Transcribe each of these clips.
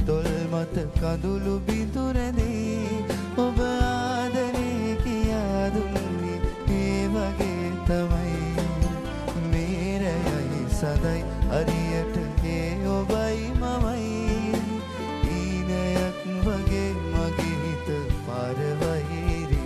තොල් මත කඳුළු බිඳු රැඳේ ඔබ ආදරේ කියා දුන්නේ ඒ වගේ තමයි මේරයයි සදයි අරියට ඒ ඔබයි මමයි ඊනයක් වගේ මගේ හිත පාරවයි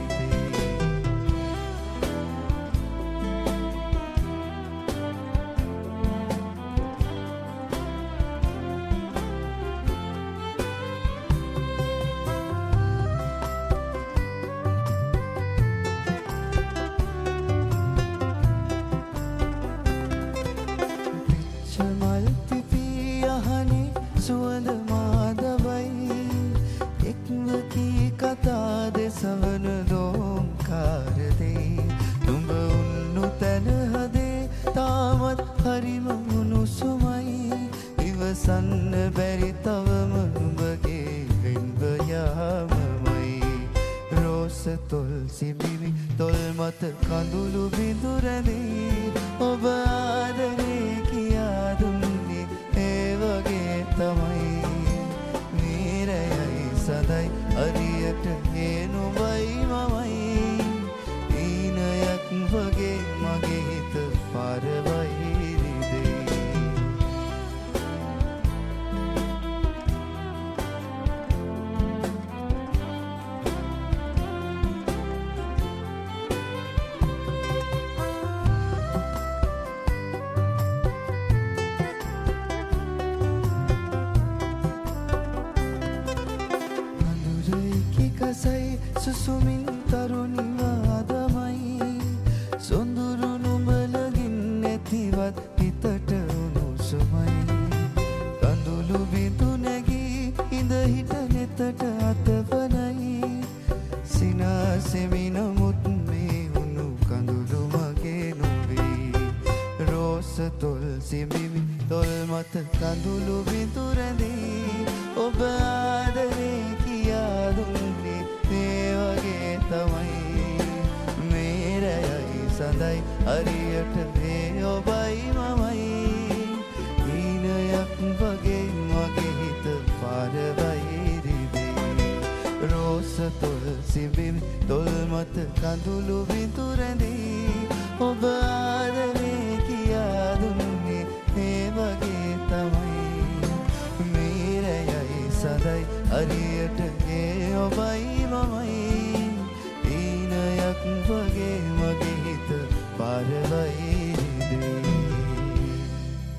සුවඳ මාදවයි එක්ව කී කතා දෙසවන දෝංකාරදේ තුඹ උන්නු තැන හදේ තාමත් හරිම උණුසුමයි ඉවසන්න බැරි තවම නුඹගේ වෙන්ව යාමමයි රෝස තොල් සිඹිමි තොල් මත කඳුළු බිඳු රැඳේ ඔබ ආදරේ කියා දුන්නේ ඒ වගේ තමයි මේරයයි සදයි අරියට ඒ නුඹයි මමයි ඊනයක් වගේ මගේ හිත පාරවයි රිදේ කසයි සුසුමින් තරුණි වාදමයි සොඳුරු නුඹලගින් නැතිවත් හිතට උණුසුමයි කඳුළු බිඳු නැගී ඉඳ හිට නෙතට අතවනයි සිනාසෙමි නමුත් මේ උණු කඳුළු මගේ නොවේ රෝස තොල් සිඹිමි තොල් මත කඳුළු බිඳු රැඳේ ඔබ ආදරේ කියා දුන්නේ ඒ වගේ තමයි මේරයයි සඳයි අරියට ඒ ඔබයි මමයි ඊනයක් වගේ මගේ හිත පාරවයි රිදේ රෝස තොල් සිඹිමි තොල් මත කඳුළු බිඳු රැඳේ ඔබ ආදරේ කියා දුන්නේ ඒ වගේ තමයි මේරයයි සඳයි අරියට ඒ ඔබයි මමයි ඊනයක් වගේ මගේ හිත පාරවයි